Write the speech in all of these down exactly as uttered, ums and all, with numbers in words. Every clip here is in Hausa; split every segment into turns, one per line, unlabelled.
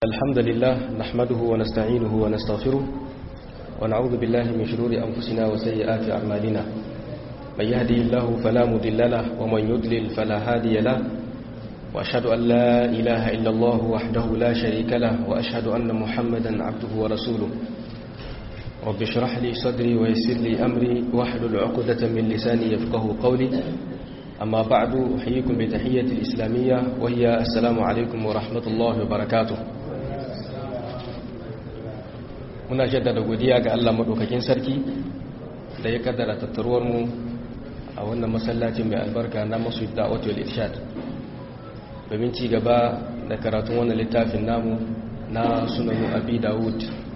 الحمد لله نحمده ونستعينه ونستغفره ونعوذ بالله من شرور أنفسنا وسيئات أعمالنا من يهدي الله فلا مضل له ومن يضلل فلا هادي له وأشهد أن لا إله إلا الله وحده لا شريك له وأشهد أن محمدا عبده ورسوله رب اشرح لي صدري ويسر لي أمري واحلل عقدة من لساني يفقه قولي أما بعد أحييكم بتحية الإسلامية وهي السلام عليكم ورحمة الله وبركاته. muna jaddada godiya ga Allah madaukakin sarki da ya kaddara tattaruwar mu a wannan masallacin mai albarka na Masjid Da'wat wal Irshad domin ci gaba da karatun wannan littafin namu na Sunan Abi Dawud.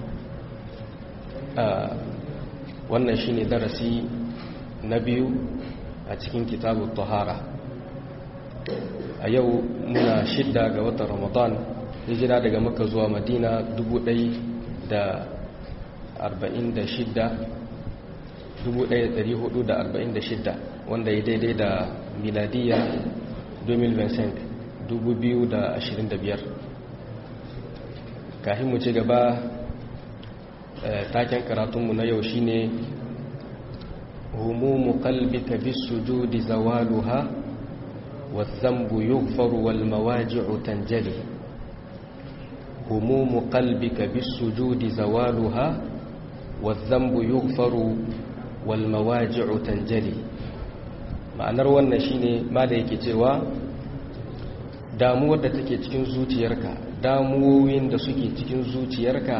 Wannan shine darasi na biyu a cikin kitabut tahara. A yau muna shidda ga watan Ramadan, hijira daga Makka zuwa Madina dubu ɗaya da arba'in da shidda dubu ɗaya da ɗari hudu da arba'in da shidda wanda ya daidai da miladiya dubu biyu da ashirin da biyar. kafin mu ci gaba, taken karatunmu na yau shine humumu qalbika bis-sujudi zawaluha wadh-dhanbu yughfaru wal-mawaji'u tanjali. humumu qalbika bis-sujudi zawaluha wadh-dhanbu yughfaru wal-mawaji'u tanjali. ma'anar wannan shine ma da yake cewa damuwar da take cikin zuciyarka, damuwoyin da suke cikin zuciyarka,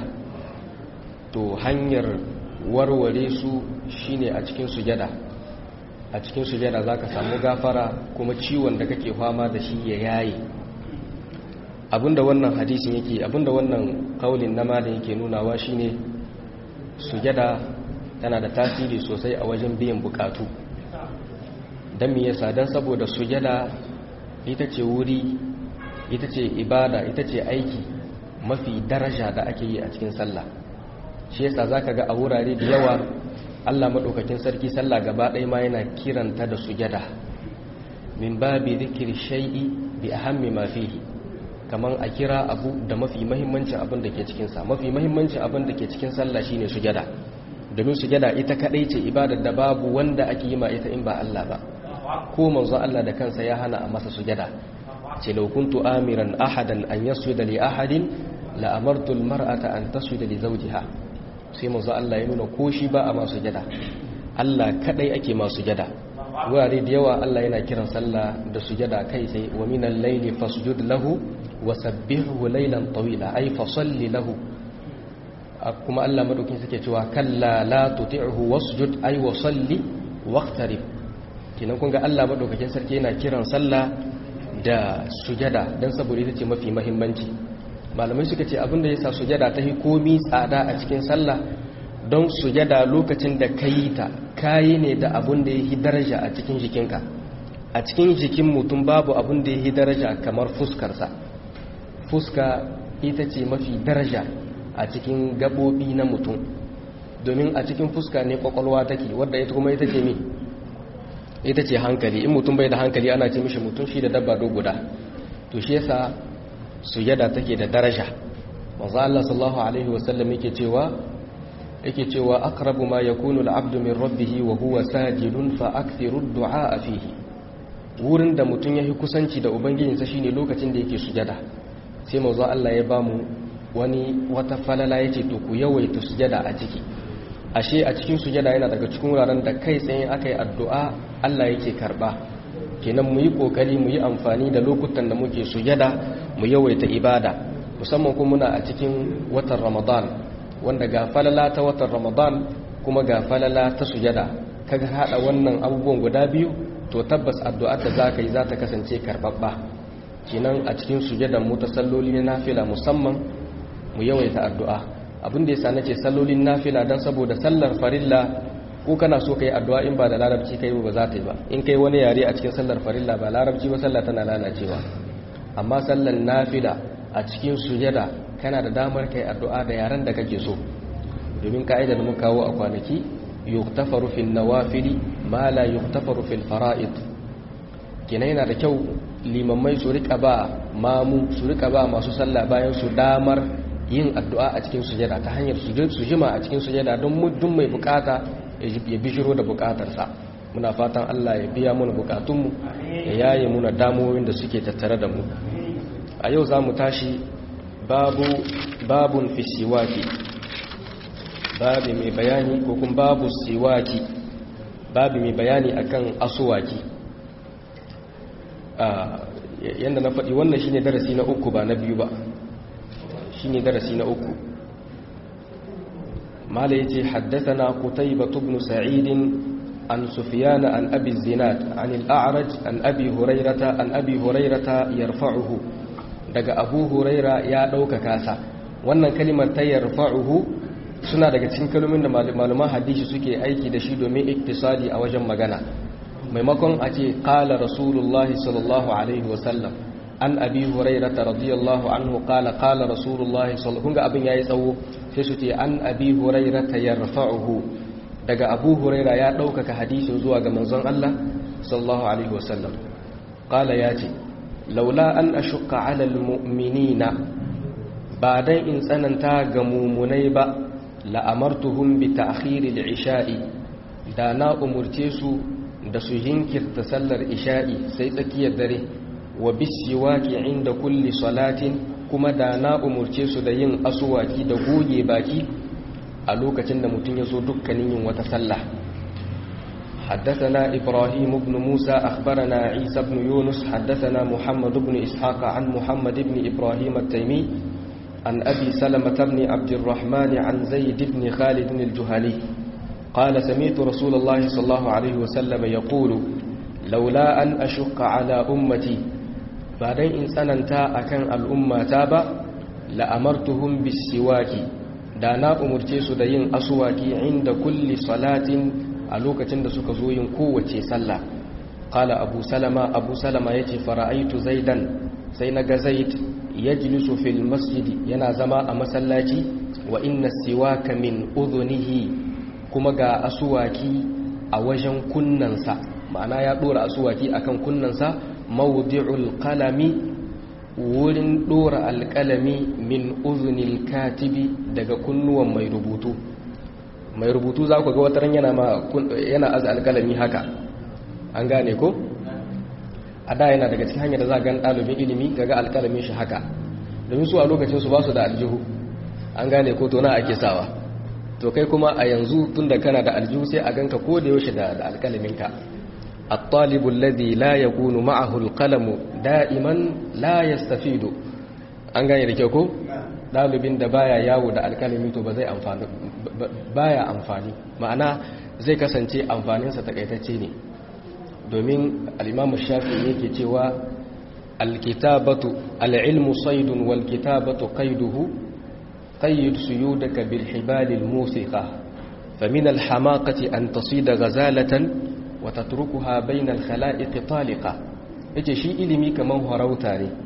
to hanyar warware su shine a cikin sujada. a cikin sujada zaka samu gafara, kuma ciwon da kake fama da shi ya yaye. abinda wannan hadisin yake, abinda wannan kaulin na malin yake nunawa shine sujada tana da tasiri sosai a wajen biyan bukatu. dan me yasa? dan saboda sujada ita ce wuri, ita ce ibada, ita ce aiki mafi daraja da ake yi a cikin sallah. shi yasa zaka ga a wurare da yawa Allah madaukakin sarki sallah gaba ɗaya ma yana kiranta da sujada, min babi dhikri shay'i bi ahammi ma fihi, kaman a kira abu da mafi muhimmancin abin da ke cikin sa. mafi muhimmancin abin da ke cikin sallah shine sujada, domin sujada ita kadai ce ibadar da babu wanda ake yi ma ita in ba Allah ba. ko manzo Allah da kansa ya hana a masa sujada, ce law kuntu amiran ahadan an yasjuda li ahadin la amartu al mar'ata an tasjuda li zawjiha. sai manzo Allah ya nuna ko shi ba a masu sujada, Allah kadai ake masu sujada. wurare da yawa Allah yana kiran sallah da sujada kai sai, wa minal layli fasjud lahu wa sabbihu laylan tawila, ay fasalli lahu. kuma Allah madaukin suke cewa kalla la tuti'hu wasjud, ay wasalli waqtarib. kinan kun ga Allah madaukakin sarki yana kiran sallah da sujada dan saboda ita ce mafi muhimmanci. malamai suka ce abinda yasa sujada ta yi komi tsada a cikin sallah, don sujada lokacin da ka yi ta kayi ne da abin da ya yi daraja a cikin jikinka. a cikin jikin mutum babu abin da ya yi daraja kamar fuskarsa. fuska ita ce mafi daraja a cikin gaɓoɓi na mutum, domin a cikin fuska ne kwakwalwa take, wadda ita kuma ita ce mi ita ce hankali. in mutum bai da hankali ana ce mishi mutum shi da dabba do guda. to shi yasa sujada take da daraja. manzo Allah sallallahu alaihi wasallam yake cewa yake cewa aqrabu ma yakunu al-'abdu min rabbih wa huwa sajidun fa akthiru ad-du'a fihi. wurin da mutum yayi kusanci da ubangijinsa shine lokacin da yake sujada. sai manzo Allah ya bamu wani wata falala yace to ku yawaita sujada a ciki. ashe a cikin sujada yana daga cikin wuraren da kai tsaye akai addu'a Allah yake karba. kenan mu yi kokari mu yi amfani da lokutan da muke sujada, mu yawaita ibada, musamman kuma muna a cikin watan Ramadan, wanda ga falala ta watan Ramadan kuma ga falala ta sujada. kaga hada wannan abubuwan guda biyu, to tabbas addu'ar da zaka yi za ta kasance karbabba. kenan a cikin sujadan mu ta salloli na nafila musamman mu yawaita addu'a. abin da yasa nace sallolin nafila dan saboda sallar farilla ko kana so kai addu'a in ba da larabci kai ba za ta yi ba. in kai wani yare a cikin sallar farilla ba larabci ba, sallah tana lalacewa. amma sallar nafila a cikin sujada kana da damar kai addu'a da yaren da kake so, domin ka'idar mu kawo a kwanaki yuktafaru fil nawafili ma la yuktafaru fil fara'id. kina yana da kyau limammai su rika ba mamu su rika ba masu sallah bayan su damar yin addu'a a cikin sujada ta hanyar su jima a cikin sujada don muddin mai bukata ya bijiro da bukatarsa. Muna fatan Allah ya biya muna bukatunmu ya yaye muna damuwoyin da suke tattare da mu. A yau za mu tashi babu babun fi siwaki, babu mai bayani ko kuma babu siwaki, babu mai bayani akan asuwaki. Yanda na faɗi wannan shine darasi na uku ba na biyu ba, shine darasi na uku. mala yace haddathana qutaybah ibn sa'id an sufyan an abi zinad an al-a'raj an abi hurairata an abi hurairata yarfa'uhu, daga abu huraira ya dauka kasa. wannan kalimar ta yarfa'uhu suna daga cikin kalmomin da malaman hadisi suke aiki da shi domin iktisadi a wajen magana. maimakon a ce qala rasulullahi sallallahu alaihi wasallam an abi hurairata radiyallahu anhu qala qala rasulullahi sallallahu, kun ga abin yayi tsawo sai su ce an abi hurairata yarfa'uhu, daga abu huraira ya ɗaukaka hadisin zuwa ga manzon Allah sallallahu alaihi wasallam. qala yace laula an ashqa ala almu'minina, ba dan in tsananta ga mumunai ba, la amartuhum bi ta'khir al-isha'i, da na umurce su da su jinkirta sallar isha'i sai tsakiyar dare, wa bisiwaki inda kulli salatin, kuma da na umurce su da yin asuwaki da goge baki a lokacin da mutum ya so dukkanin yin wata sallah. حدثنا إبراهيم بن موسى أخبرنا عيسى بن يونس حدثنا محمد بن إسحاق عن محمد بن إبراهيم التيمي عن أبي سلمة بن عبد الرحمن عن زيد بن خالد الجهني قال سمعت رسول الله صلى الله عليه وسلم يقول لولا أن أشق على أمتي، بعدين إن سننتا أكن الأمة تابا لأمرتهم بالسواك، دانا أمرتيس دين أسواكي عند كل صلاة ألوكة سكزوين قوة صلى. قال أبو سلمة أبو سلمة يتي فرأيت زيدا سينك زيد يجلس في المسجد ينازما أمسلاتي وإن السواك من أذنه، kuma ga asuwaki a wajen kunnansa, ma'ana ya dora asuwaki akan kunnansa, mawdi'ul qalami, wurin dora alqalami, min uznil katibi, daga kunnuwan mai rubutu. mai rubutu za ku ga wataran yana ma yana aza alqalami haka, an gane ko? a da yana daga cikin hanyar da za ga ɗalibin ilimi kaga alqalamin shi haka, domin su a lokacin su ba su da aljihu, an gane ko? to na ake sawa. to kai kuma a yanzu tunda kana da aljihu sai a ganka ko da yaushe da alƙalaminka. at-talibu alladhi la yakunu ma'ahu al-qalamu da'iman la yastafidu, an gane da kyau ko? dalibin da baya yawo da alƙalami to ba zai amfani baya amfani, ma'ana zai kasance amfaninsa takaitacce ne. domin al-imam shafi'i yake cewa al-kitabatu al-ilmu saydun wal kitabatu qayduhu قيد سيودك بالحبال الموثقة، فمن الحماقة أن تصيد غزالة وتتركها بين الخلائق طالقة. yace shi ilimi kaman harauta ne,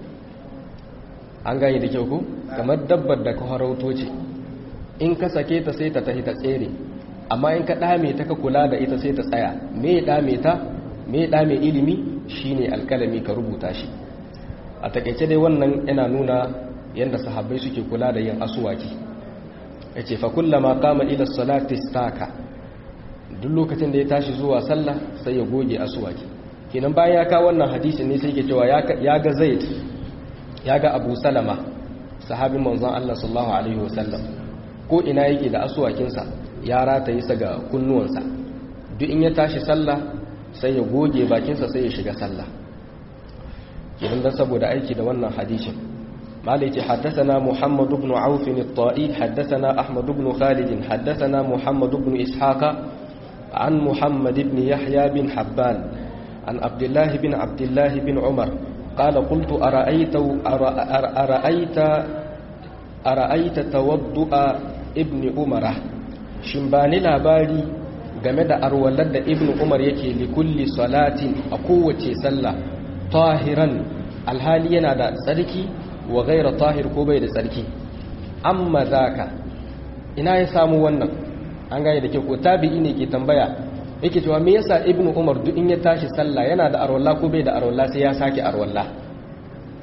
an gane da kyau ko? kamar dabbar da ka harauto ce, in ka sake ta sai ta tafi ta tsere, amma in ka dame ta ka kula da ita sai ta tsaya. me dame ta me dame ilimi shine alkalami ka rubuta shi. a takeice dai wannan yana nuna yanda sahabbai suke kula da yin asuwaki. yace fa kullama qama ila salati istaka, duk lokacin da ya tashi zuwa sallah sai ya goge asuwaki. kenan bayan ya kawo wannan hadisi ne sai yake cewa ya ga Zaid ya ga Abu Salama sahabin manzon Allah sallallahu alaihi wasallam, ko ina yake da asuwakinsa ya rataye sa ga kunnuwansa, duk in ya tashi sallah sai ya goge bakinsa sai ya shiga sallah. kenan dan saboda aiki da wannan hadisin. مالك حدثنا محمد بن عوف الطائي حدثنا أحمد بن خالد حدثنا محمد بن إسحاق عن محمد بن يحيى بن حبان عن عبد الله بن عبد الله بن عمر قال قلت أرأيت أرأيت أرأيت توضؤ ابن عمر شنباني labari game da arwalar da ibn umar yake likulli salatin a kowace sallah, tahiran alhali yana da tsarki wa gaira tahir ko bai da tsarki. amma zaka ina ya samu wannan, an gane da ke ko? tabi'i ne ke tambaya, yake cewa me yasa ibnu umar duk in ya tashi sallah yana da arwalla ko bai da arwalla sai ya sake arwalla.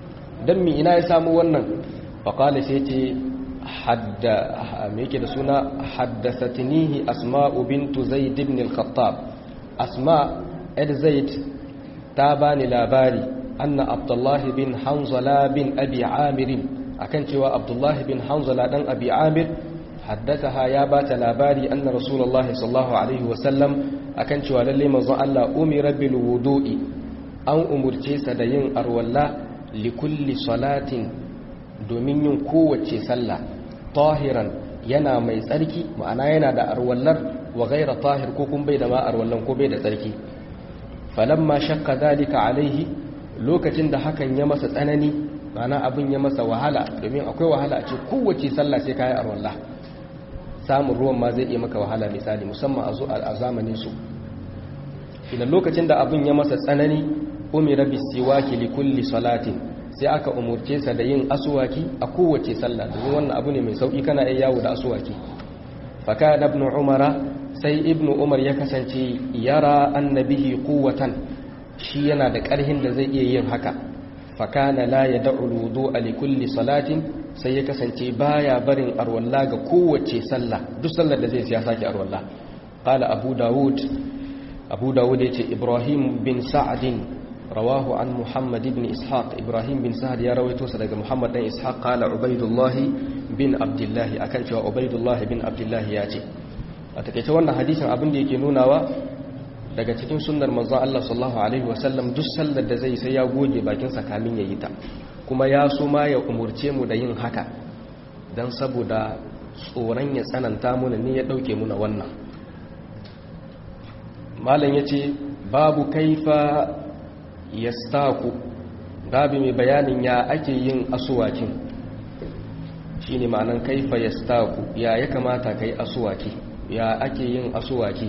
dan mi ina ya samu wannan fa qala sai ce hadda me yake da suna haddathatnihi asma'u bintu zaid ibn al-khattab asma ed zaid ta bani labari anna abdullah bin hanzala bin abi amir akan cewa abdullah bin hanzala dan abi amir haddathaha ya bata labari anna rasulullahi sallallahu alaihi wasallam akan cewa lalle manzo Allah umira bil wudu'i an umurce sa da yin arwalla li kulli salatin domin yin kowace sallah tahiran yana mai tsarki ma'ana yana da arwallar wa ghaira tahir ko kun bai da ma arwallan ko bai da tsarki falamma shakka dalika alaihi lokacin da hakan ya masa tsanani ma'ana abin ya masa wahala domin akwai wahala a ce kowace sallah sai kai arwalla samun ruwan ma zai iya maka wahala misali musamman a zamanin su idan lokacin da abin ya masa tsanani umira bisiwaki li kulli salatin sai aka umurce sa da yin aswaki a kowace sallah domin wannan abu ne mai sauki kana iya yawo da aswaki faka ibn umara sai ibn umar ya kasance yara annabihi quwwatan shi yana da karhin da zai iya yin haka fakana la yad'u alwudu'a li kulli salatin sai ya kasance baya barin arwalla ga kowace sallah duk sallar da zai ya saki arwalla qala abu daud abu daud yace ibrahim bin sa'd رواه عن محمد بن إسحاق إبراهيم بن سعد يا رويته صدق محمد بن إسحاق قال عبيد الله بن عبد الله أكن شو عبيد الله بن عبد الله ياتي أتكيت وانا حديثا أبن دي كنوناوا daga cikin sunnar manzon Allah sallallahu alaihi wasallam duk sallar da zai sai ya goge bakin sa kamin yayi ta kuma ya so ma ya umurce mu da yin haka dan saboda tsoron ya tsananta mu ne ya dauke mu na wannan malam yace babu kaifa yastaku babu mai bayanin ya ake yin asuwakin shine ma'anan kaifa yastaku ya ya kamata kai asuwaki ya ake yin asuwaki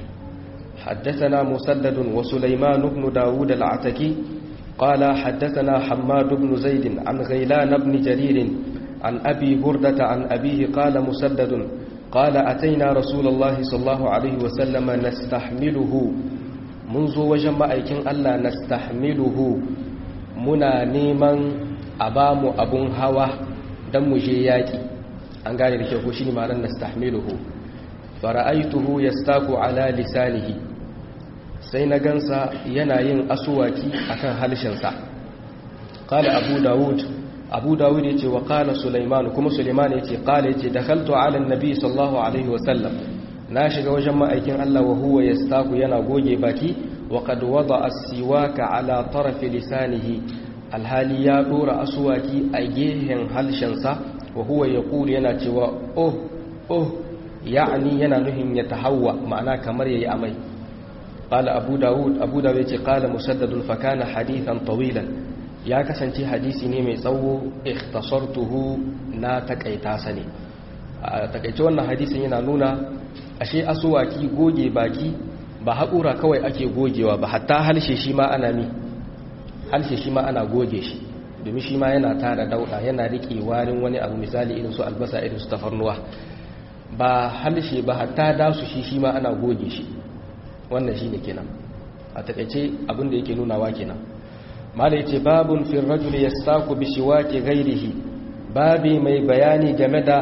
حدثنا مسدد وسليمان بن داود العتكي قال حدثنا حماد بن زيد عن غيلان بن جرير عن أبي بردة عن أبيه قال مسدد قال أتينا رسول الله صلى الله عليه وسلم نستحمله منذ وجمع أيكين ألا نستحمله منا نيما أبام أبون هوا دم جياكي أن قال لك يقول معنى نستحمله فرأيته يستاك على لسانه sai na gansa yana yin asuwaki akan halshensa qala abu daud abu daud yace wa qala sulaiman kuma sulaiman yace qala yace dakhaltu ala annabi sallallahu alaihi wasallam na shiga wajen ma'aikin Allah wa huwa yastaku yana goge baki wa qad wada'a as-siwaka ala taraf lisanihi alhali ya dora asuwaki a gehen halshensa wa huwa yaqulu yana cewa oh oh yani yana nuhin ya tahawwa ma'ana kamar yayi amai قال أبو داود أبو داود قال مسدد فكان حديثا طويلا يا كسنتي حديثي نيمي صو اختصرته نا تكايتاسني takaice wannan hadisin yana nuna ashe asuwaki goge baki ba haƙura kawai ake gogewa ba hatta halshe shi ma ana mi halshe shi ma ana goge shi domin shi ma yana tara dauda yana rike warin wani abu misali irin su albasa irin su tafarnuwa ba halshe ba hatta dasu shi shi ma ana goge shi wannan shine kenan a takeice abin da yake nunawa kenan mala yace babun fil rajul yastaku bi shiwaki ghairihi babi mai bayani game da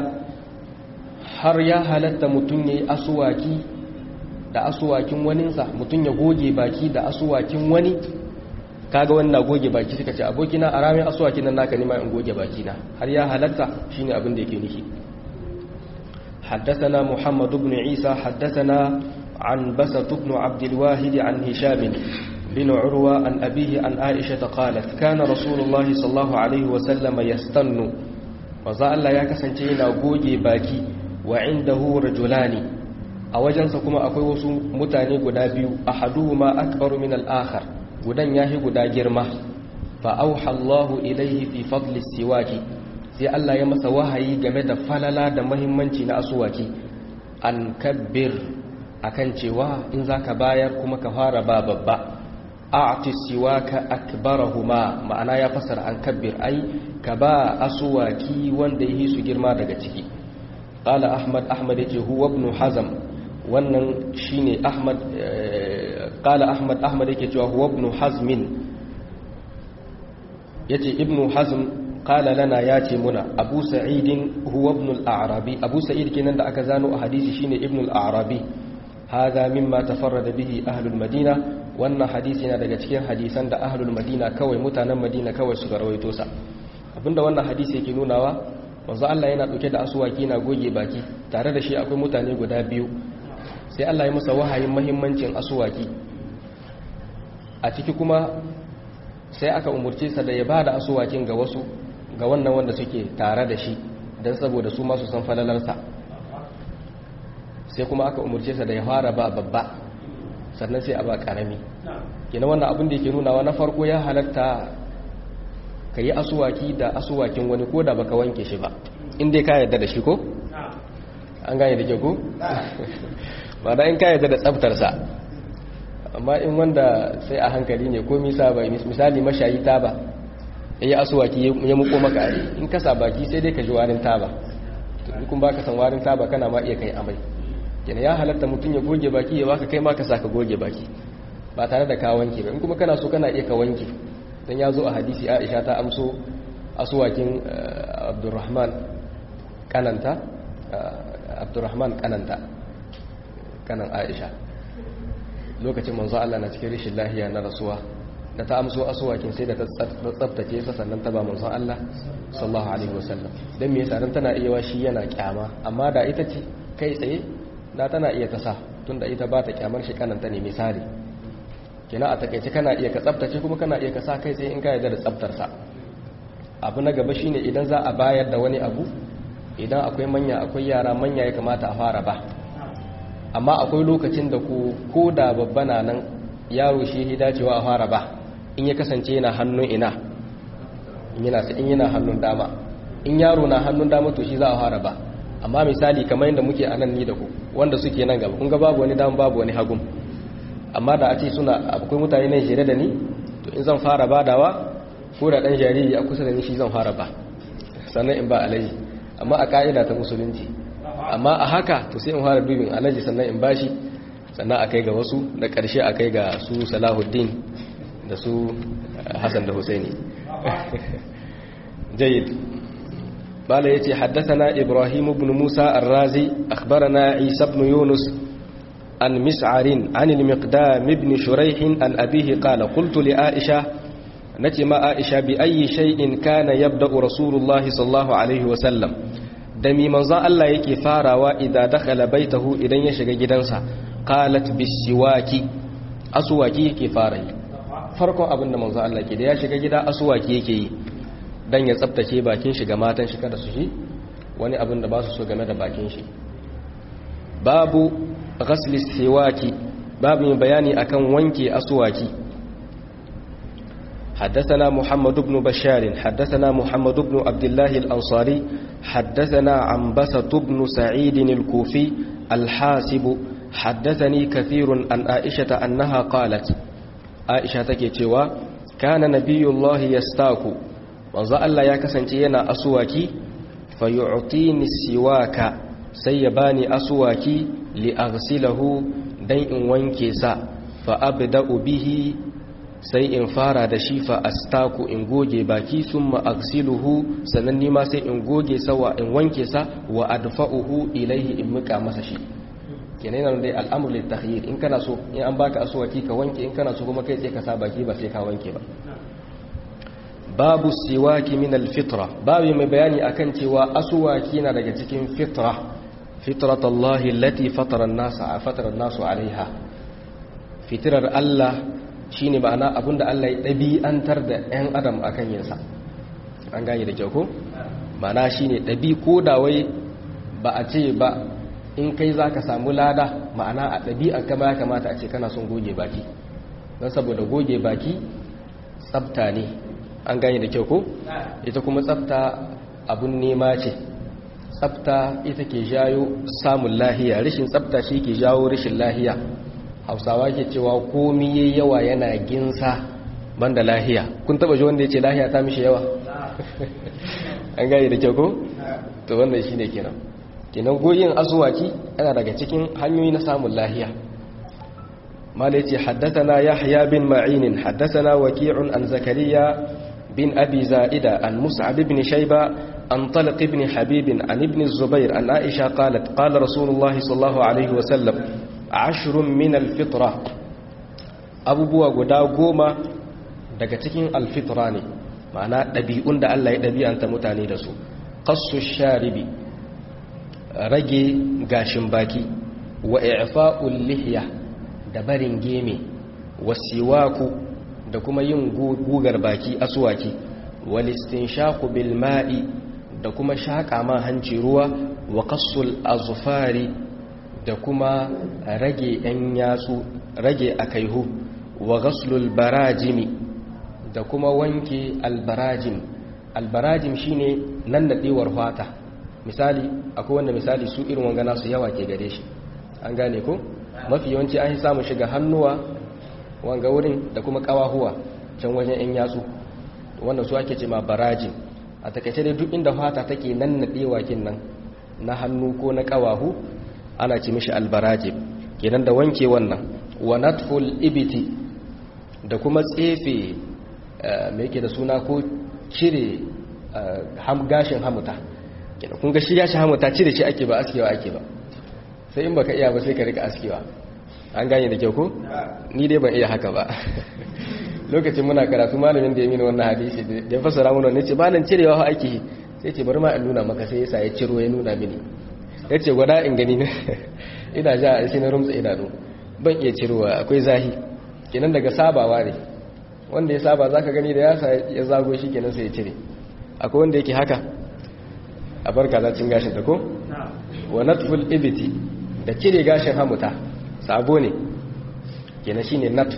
har ya halatta mutun yayi asuwaki da asuwakin waninsa mutun ya goge baki da asuwakin wani kaga wannan goge baki suka ce abokina a ramin asuwakin nan naka ne ma in goge baki na har ya halatta shine abin da yake nufi حدثنا محمد بن عيسى حدثنا عن بسط بن عبد الواحد عن هشام بن عروة عن أبيه عن عائشة قالت كان رسول الله صلى الله عليه وسلم يستن وزا الله يكسنتين أبوجي باكي وعنده رجلان أوجنسكما أكوي متاني قدابي أحدهما أكبر من الآخر قدن ياهي قدا جرمه فأوحى الله إليه في فضل السواك sai Allah ya masa wahayi game da falala da muhimmanci na asuwaki an kabbir akan cewa in zaka bayar kuma ka fara ba babba a'ti siwaka akbarahuma ma'ana ya fasara an kabbir ai ka ba asuwaki wanda yake su girma daga ciki qala ahmad ahmad yace huwa ibn hazm wannan shine ahmad qala ahmad ahmad yake cewa huwa ibn hazmin yace ibnu hazm qala lana yace muna abu sa'id huwa ibn al-a'rabi abu sa'id kenan da aka zano a hadisi shine ibn al-a'rabi hada mimma tafarrada bihi ahlul madina wannan hadisi na daga cikin hadisan da ahlul madina kawai mutanen madina kawai suka rawaito sa abinda wannan hadisi yake nunawa manzo Allah yana dauke da asuwaki na goge baki tare da shi akwai mutane guda biyu sai Allah ya masa wahayin muhimmancin asuwaki a ciki kuma sai aka umurce sa da ya bada asuwakin ga wasu ga wannan wanda suke tare da shi dan saboda su ma su san falalarsa sai kuma aka umurce sa da ya fara ba babba sannan sai a ba karami kenan wannan abin da yake nunawa na farko ya halatta ka yi asuwaki da asuwakin wani ko da baka wanke shi ba inda ka yarda da shi ko an gane da ke ko ba da in ka yarda da tsaftarsa amma in wanda sai a hankali ne ko misa ba misali mashayi taba ya yi asuwaki ya muko maka in ka sa baki sai dai ka ji warin taba in kun baka san warin taba kana ma iya kai amai kenan ya halatta mutum ya goge baki ya baka kai ma ka saka goge baki ba tare da ka wanke ba in kuma kana so kana iya ka wanke dan ya zo a hadisi Aisha ta amso asuwakin Abdurrahman kananta Abdurrahman kananta kanan Aisha lokacin manzo Allah na cikin rishin lahiya na rasuwa da ta amso asuwakin sai da ta tsaftace sa sannan ta ba manzo Allah sallallahu alaihi wasallam dan me yasa dan tana iya shi yana kyama amma da ita ce kai tsaye da tana iya ta sa tunda ita ba ta kyamar shi kananta ne misali kina a takeice kana iya ka tsaftace kuma kana iya ka sa kai tsaye in ka yarda da tsaftar sa abu na gaba shine idan za a bayar da wani abu idan akwai manya akwai yara manya ya kamata a fara ba amma akwai lokacin da ku ko da babba na nan yaro shi ya dacewa a fara ba in ya kasance yana hannun ina in yana in yana hannun dama in yaro na hannun dama to shi za a fara ba amma misali kamar yadda muke anan ni da ku wanda suke nan gaba kun ga babu wani dama babu wani hagun amma da a ce suna akwai mutane nan jere da ni to in zan fara badawa ko da dan jariri a kusa da ni shi zan fara ba sannan in ba alaji amma a ka'ida ta musulunci amma a haka to sai in fara dubin alaji sannan in bashi sannan a kai ga wasu da ƙarshe a kai ga su Salahuddin da su Hassan da Husaini jayyid bala yace haddathana Ibrahim ibn Musa ar-Razi akhbarana Isa ibn Yunus an Mis'arin an al-Miqdam ibn Shurayh an abihi qala qultu li Aisha nace ma Aisha bi ayyi shay'in kana yabda'u Rasulullah sallallahu alaihi wa sallam da mi manzon Allah yake farawa idan dakhala baitahu idan ya shiga gidansa qalat bisiwaki aswaki yake fara yi farkon abinda manzon Allah ke da ya shiga gida aswaki yake yi dan ya tsaftace bakin shi ga matan shi kada su shi wani abin da ba su so game da bakin shi babu ghasli siwaki babu bayani akan wanke aswaki حدثنا محمد بن بشار حدثنا محمد بن عبد الله الأنصاري حدثنا عنبسة بن سعيد الكوفي الحاسب حدثني كثير عن عائشة أنها قالت عائشة تكيتوا كان نبي الله يستاك وظل الله يكسنتينا أسواكي فيعطيني السواك سيباني أسواكي لأغسله دين وانكسا فأبدأ به sai in fara da shi fa astaku in goge baki summa aghsiluhu sannan ni ma sai in goge sawa in wanke sa wa adfa'uhu ilaihi in muka masa shi kenan nan dai al'amru lit takhyir in kana so in an baka aswaki ka wanke in kana so kuma kai sai ka sa baki ba sai ka wanke ba babu siwaki min al-fitra babu mai bayani akan cewa aswaki na daga cikin fitra fitratallahi allati fatara an-nasa fatara an-nasu alaiha fitrar Allah shi ne ma'ana abinda Allah ya ɗabi'antar da 'yan adam a kan yinsa an gane da kyau ko? ma'ana shi ne ɗabi ko da wai ba a ce ba in kai za ka samu lada ma'ana a ɗabi'an kama ya kamata a ce kana son goge baki don saboda goge baki tsafta ne an gane da kyau ko? ita kuma tsafta abun nema ce tsafta ita ke jayo samun lahiya rashin tsafta shi ke jawo rashin lahiya hausawa ke cewa komi yayi yawa yana ginsa banda lahiya kun taba ji wanda yace lahiya ta mishi yawa an gane da kyau ko to wannan shine kenan kenan goyin aswaki yana daga cikin hanyoyi na samun lahiya mala yace haddathana yahya bin ma'in haddathana waqi'un an zakariya bin abi za'ida an mus'ab ibn shayba an talq ibn habib an ibn zubair an aisha qalat qala rasulullah sallallahu alaihi wa sallam ashrun min al-fitra abubuwa guda goma daga cikin al-fitra ne ma'ana dabi'un da Allah ya dabi'anta mutane da su qassu sharibi rage gashin baki wa i'fa'ul lihya da barin geme wasiwaku da kuma yin gugar baki aswaki wal istinshaqu bil ma'i da kuma shaka ma hanci ruwa wa qassul azfari da kuma rage yan yatsu rage akaihu wa ghaslul barajimi da kuma wanke albarajim albarajim shine nan nadewar fata misali akwai wanda misali su irin wangana su yawa ke gare shi an gane ko mafi yawanci an samu shiga hannuwa wanga wurin da kuma kawahuwa can wajen yan yatsu wannan su ake ce ma barajim a takaice dai duk inda fata take nan nadewa kin nan na hannu ko na kawahu ana ce mishi albarajim kenan da wanke wannan wa natful ibiti da kuma tsefe mai yake da suna ko cire gashin hamuta kun ga shi gashin hamuta cire shi ake ba askewa ake ba sai in baka iya ba sai ka rika askewa an gane da kyau ko ni dai ban iya haka ba lokacin muna karatu malamin da ya mini wannan hadisi da ya fassara mana ne ce malam cirewa ha ake sai ce bari ma in nuna maka sai yasa ya ciro ya nuna mini yace gwada in gani ne ina ja sai na rumtsa idanu ban iya cirowa akwai zahi kenan daga sabawa ne wanda ya saba zaka gani da yasa ya zago shi kenan sai ya cire akwai wanda yake haka a barka zacin gashin ta ko wa natful ibiti da cire gashin hamuta sabo ne kenan shine natf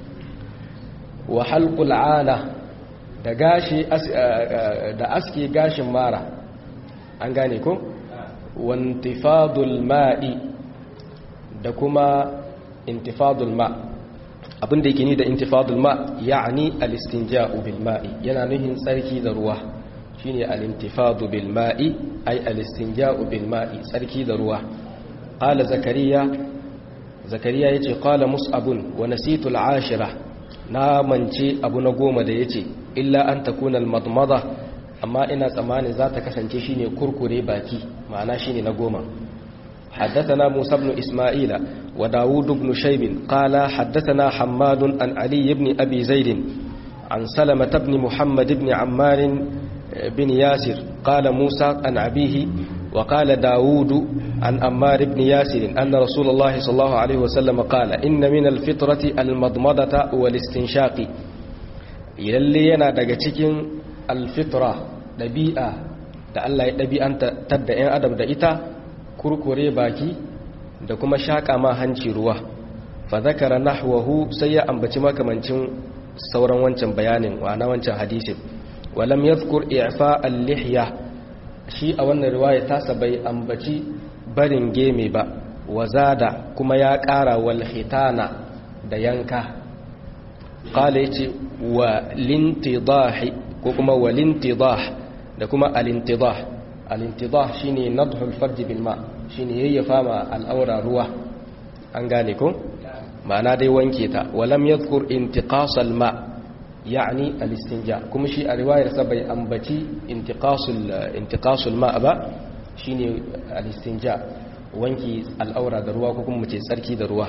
wa halqul ana da gashi da aske gashin mara an gane ko wa intifadul ma'i da kuma intifadul ma abinda yake ni da intifadul ma yani al-istinja'u bil ma'i yana nuhin tsarki da ruwa shine al-intifadu bil ma'i ay al-istinja'u bil ma'i tsarki da ruwa qala zakariya zakariya yace qala mus'abun wa nasitu al-ashira na mance abu na goma da yace illa an takuna al-madmada amma ina tsammanin za ta kasance shine kurkure baki ma'ana shine na goma حدثنا موسى بن إسماعيل وداود بن شيب قال حدثنا حماد عن علي بن أبي زيد عن سلمة بن محمد بن عمار بن ياسر قال موسى عن أبيه وقال داود عن عمار بن ياسر أن رسول الله صلى الله عليه وسلم قال إن من الفطرة المضمضة والاستنشاق يلي ينا daga cikin alfitra dabi'a da Allah ya dabi'anta tadda ɗan adam da ita kurkure baki da kuma shaƙa ma hanci ruwa fa zakara nahwahu sai ya ambaci makamancin sauran wancan bayanin wa na wancan hadisin walam yadhkur i'fa al-lihya shi a wannan riwaya ta sabai ambaci barin geme ba wazada kuma ya ƙara wal khitana da yanka qala yace wa lintidah ko kuma walintidah da kuma alintidah alintidah shine nadhul farj bil ma shine yayyafa ma al'aura ruwa an gane ko ma'ana dai wanke ta walam yadhkur intiqas al ma yani al istinja kuma shi a riwayar sa bai ambaci intiqasul intiqasul ma ba shine al istinja wanki al'aura da ruwa ko kuma mace tsarki da ruwa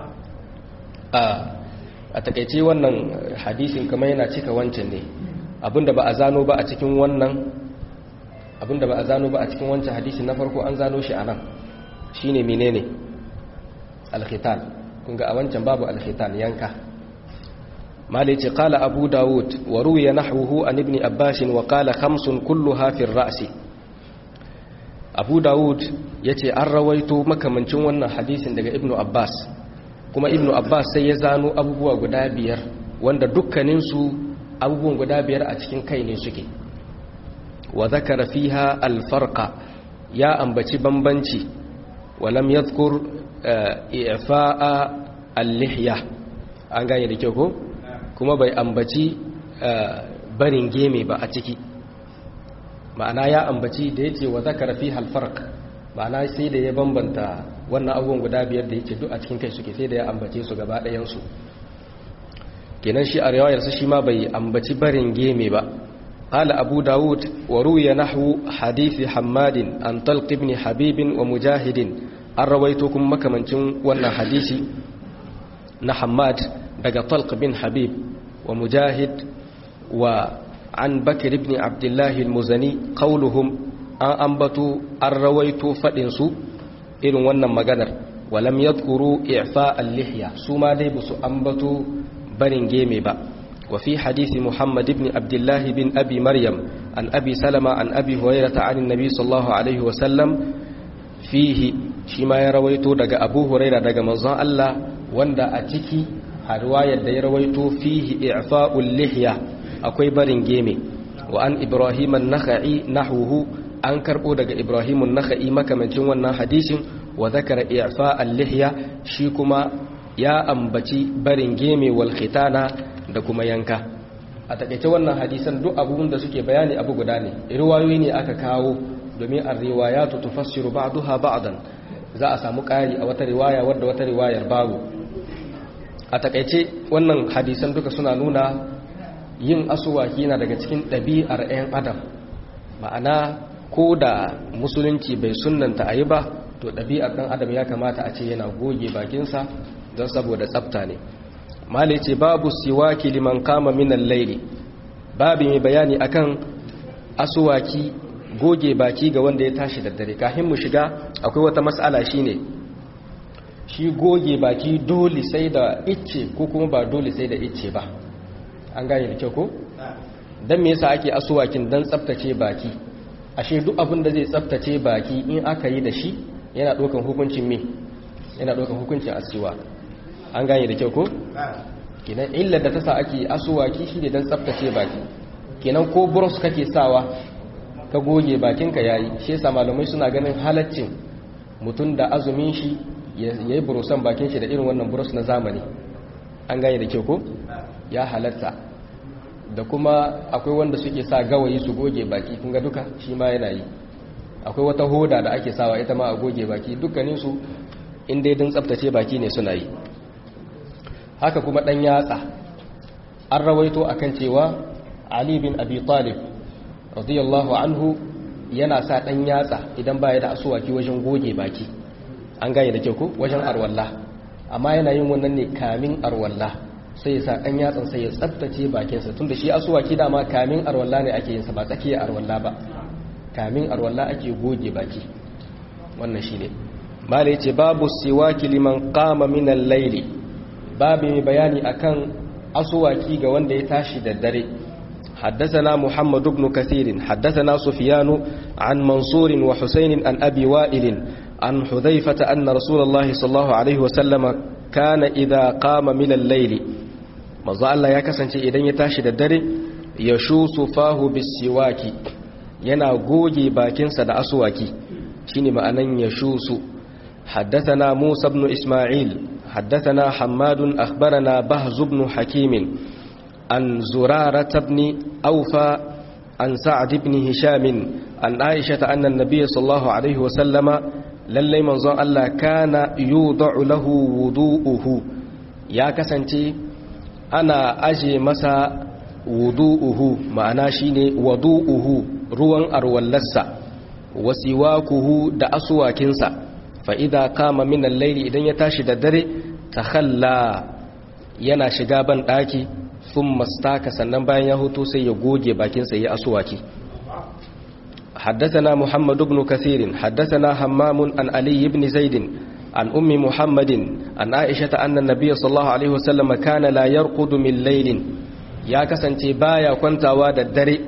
a a takeice wannan hadisin kamar yana cika wancan ne abinda ba a zano ba a cikin wannan abinda ba a zano ba a cikin wancan hadisi na farko an zano shi anan shine menene al-khitan kunga a wancan babu al-khitan yanka malice qala abu daud wa ruwiya nahwuhu an ibn abbas wa qala khamsun kulluha fi ar-ra's abu daud yace an rawaito makamancin wannan hadisin daga ibn abbas kuma ibn abbas sai ya zano abubuwa guda biyar wanda dukkanin su abubuwan guda biyar a cikin kai ne suke wa zakara fiha alfarqa ya ambaci bambanci walam yadhkur i'fa'a al-lihya an gane da kyau ko kuma bai ambaci barin geme ba a ciki ma'ana ya ambaci da yace wa zakara fiha alfarq ma'ana sai da ya bambanta wannan abubuwan guda biyar da yake duk a cikin kai suke sai da ya ambace su gaba ɗayan su kenan shi a riwayar sa shi ma bai ambaci barin geme ba قال أبو داود وروي نحو حديث حماد عن طلق بن حبيب ومجاهد الرويتكم مكمنشن وانا حديثي نحماد دقى طلق بن حبيب ومجاهد وعن بكر بن عبد الله المزني قولهم أنبتوا الرويت فإنسوا إلو وانا مغنر ولم يذكروا إعفاء اللحية سوما ديبسوا أنبتوا برنجيمي با وفي حديث محمد بن عبد الله بن أبي مريم عن أبي سلمة عن أبي هريرة عن النبي صلى الله عليه وسلم فيه شما يرويتو دقى أبو هريرة دقى منظى الله واندا أتكي الرواية دا يرويتو فيه إعفاء اللحية أكوي برنجيمي وأن إبراهيم النخعي نحوه أنكر دقى إبراهيم النخعي مكا من جوانا حديث وذكر إعفاء اللحية شيكما يا أنبتي برنجيمي والختانة da kuma yanka a takeice wannan hadisan duk abubuwan da suke bayani abu guda ne riwayoyi ne aka kawo domin ar-riwayatu tufassiru ba'daha ba'dan za a samu ƙari a wata riwaya wadda wata riwayar babu a takeice wannan hadisan duka suna nuna yin asuwaki na daga cikin ɗabi'ar 'yan adam ma'ana ko da musulunci bai sunnanta ayi ba to ɗabi'ar ɗan adam ya kamata a ce yana goge bakinsa don saboda tsafta ne malai ce babu siwaki liman kama minan laili babu mai bayani akan asuwaki goge baki ga wanda ya tashi da dare kafin mu shiga akwai wata mas'ala shine shi goge baki dole sai da icce ko kuma ba dole sai da icce ba an gane da kyau ko dan me yasa ake asuwakin dan tsaftace baki ashe duk abin da zai tsaftace baki in aka yi da shi yana dokan hukuncin me yana dokan hukuncin asiwa an gane da kyau ko kenan illar da ta sa ake asuwaki shine dan tsaftace baki kenan ko brush kake sawa ka goge bakinka yayi shi yasa malamai suna ganin halaccin mutun da azumin shi yayi brusan bakin shi da irin wannan brush na zamani an gane da kyau ko ya halatta da kuma akwai wanda suke sa gawayi su goge baki kun ga duka shi ma yana yi akwai wata hoda da ake sawa ita ma a goge baki dukkanin su in dai din tsaftace baki ne suna yi haka kuma dan yatsa an rawaito akan cewa Ali bin Abi Talib radiyallahu anhu yana sa dan yatsa idan baya da asuwaki wajen goge baki an gane da kyau ko wajen arwalla amma yana yin wannan ne kamin arwalla sai ya sa dan yatsan sai ya tsaftace bakinsa tunda shi asuwaki dama kamin arwalla ne ake yin sa ba tsakiyar arwalla ba kamin arwalla ake goge baki wannan shine mala yace babu siwaki liman qama min al-layli babu mai bayani akan asuwaki ga wanda ya tashi da dare حدثنا محمد بن كثير حدثنا سفيان عن منصور وحسين عن أبي وائل عن حذيفة أن رسول الله صلى الله عليه وسلم كان إذا قام من الليل مزا الله يكسن إذن يتاشد الدر يشوس فاه بالسواك ينا غوجي باكين سد أسواكي شيني ما أنن يشوس حدثنا موسى بن إسماعيل حدثنا حماد أخبرنا بهز بن حكيم عن زرارة بن أوفى عن سعد بن هشام عن عائشة أن النبي صلى الله عليه وسلم للي منظر الله كان يوضع له وضوءه يا كسنتي أنا أجي مسا وضوءه معنا شيني وضوءه روان أرولسا وسواكه دا أسواكنسا فإذا قام من الليل إذن يتاشد الدري تخلى ينا شقابا آكي ثم استاك سنن باين يهوتو سي يغوجي باكين سي أسواكي حدثنا محمد بن كثير حدثنا همام عن علي بن زيد عن أم محمد عن عائشة أن النبي صلى الله عليه وسلم كان لا يرقد من ليل يا كسنتي بايا كنت واد الدري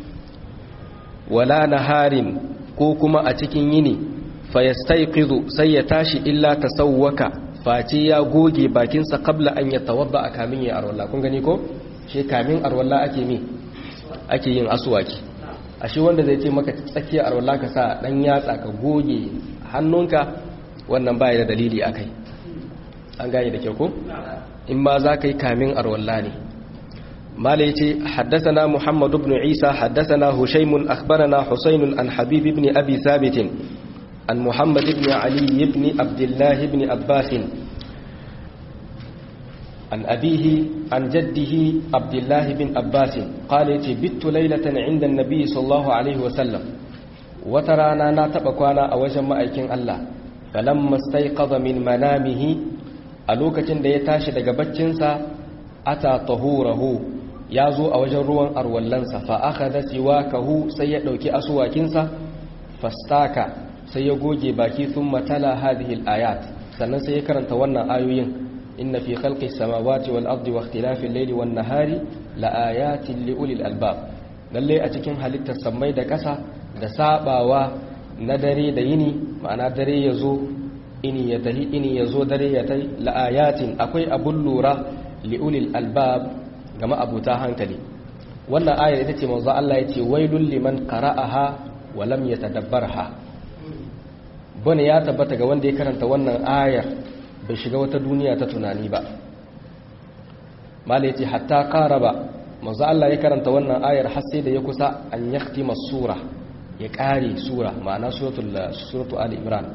ولا نهار كوكما أتكين يني فيستيقظ سيتاشي إلا تسوك face ya goge bakinsa kabla an ya tawadda a kamin ya arwalla kun gani ko shi kamin arwalla ake mi ake yin aswaki ashe wanda zai ce maka tsakiyar arwalla ka sa dan yatsa ka goge hannunka wannan baya da dalili akai an gane da kyau ko in ma za ka yi kamin arwalla ne malai ce haddathana muhammad ibn isa haddathana hushaymun akhbarana husayn an habib ibn abi thabit عن محمد بن علي بن عبد الله بن عباس عن أبيه عن جده عبد الله بن عباس قال بت ليلة عند النبي صلى الله عليه وسلم وترانا ناتبقوانا أوجم أيكين الله فلما استيقظ من منامه ألوكة ديتاش دقبتشنسا أتى طهوره يازو أوجن روان أرولنسا فأخذ سواكه سيئلوك أسواكنسا فاستاكا سيقوجي باكي ثم تلا هذه الآيات سنسيكرن تونا آيوين إن في خلق السماوات والأرض واختلاف الليل والنهار لآيات لأولي الألباب lalle a cikin halittar sammai da ƙasa da sabawa na dare da yini ma'ana dare ya zo ini ya tahi ini ya zo dare ya tahi la'ayatin akwai abun lura li'ulil albab ga ma'abuta hankali wannan ayar ita ce manzo Allah ya ce wailul liman qara'aha wa lam yatadabbarha bane ya tabbata ga wanda ya karanta wannan ayar bai shiga wata duniya ta tunani ba mala yace hatta qaraba manzo Allah ya karanta wannan ayar har sai da ya kusa an yaktima sura ya kare sura ma'ana suratul suratu ali imran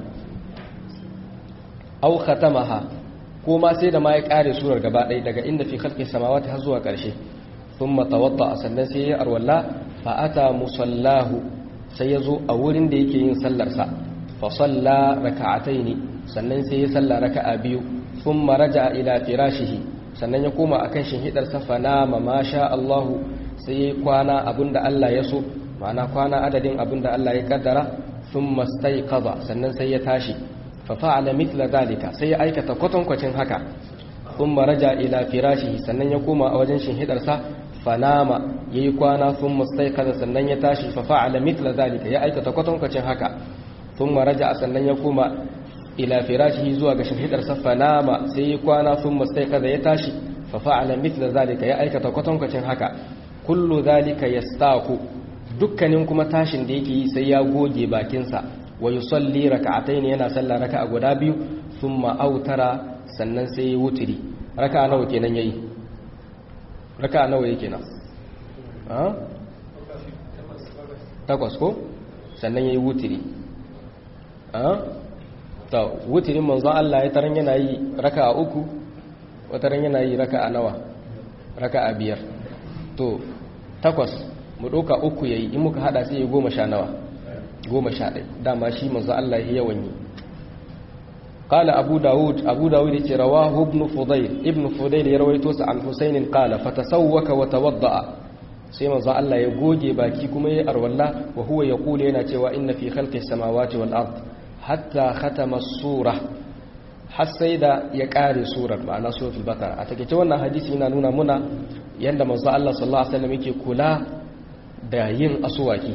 aw khatamaha ko ma sai da ma ya kare surar gaba ɗaya daga inda fi khalqi samawati har zuwa ƙarshe thumma tawadda sannan sai ya arwalla fa ata musallahu sai ya zo a wurin da yake yin sallar sa fa salla raka'ataini sannan sai ya salla raka'a biyu thumma raja'a ila firashihi sannan ya koma akan shinhidar sa fa nama masha Allah sai ya kwana abinda Allah ya so ma'ana kwana adadin abinda Allah ya kaddara thumma stayqadha sannan sai ya tashi fa fa'ala mithla dhalika sai ya aikata kwatankwacin haka thumma raja ila firashihi sannan ya koma a wajen shinhidar sa fa nama yayi kwana thumma stayqadha sannan ya tashi fa fa'ala mithla dhalika ya aikata kwatankwacin haka thumma raja sannan ya koma ila firashihi zuwa ga shinhidar sa fa nama sai ya kwana thumma stayqadha ya tashi fa fa'ala mithla dhalika ya aikata kwatankwacin haka kullu dhalika yastaku dukkanin kuma tashin da yake yi sai ya goge bakinsa wa yusalli raka'atayn yana sallah raka'a guda biyu thumma autara sannan sai ya wutiri raka'a nawa kenan yayi raka'a nawa yake nan ha takwas ko sannan yayi wutiri ha to wutirin manzon Allah ya taran yana yi raka'a uku wataran yana yi raka'a nawa raka'a biyar to takwas mu ɗauka uku ya yi in muka haɗa sai ya goma sha nawa goma sha ɗai dama shi manzo Allah ya yawan yi qala abu daud abu daud ya ce rawahu ibn fudayl ibn fudayl ya rawaito sa an husainin qala fatasawwaka wa tawadda'a sai manzo Allah ya goge baki kuma ya arwalla wa huwa yaqulu yana cewa inna fi khalqis samawati wal ard hatta khatama as-surah har sai da ya kare surar ma'ana suratul baqara a take wannan hadisi yana nuna muna yanda manzo Allah sallallahu alaihi wasallam yake kula da yin asuwaki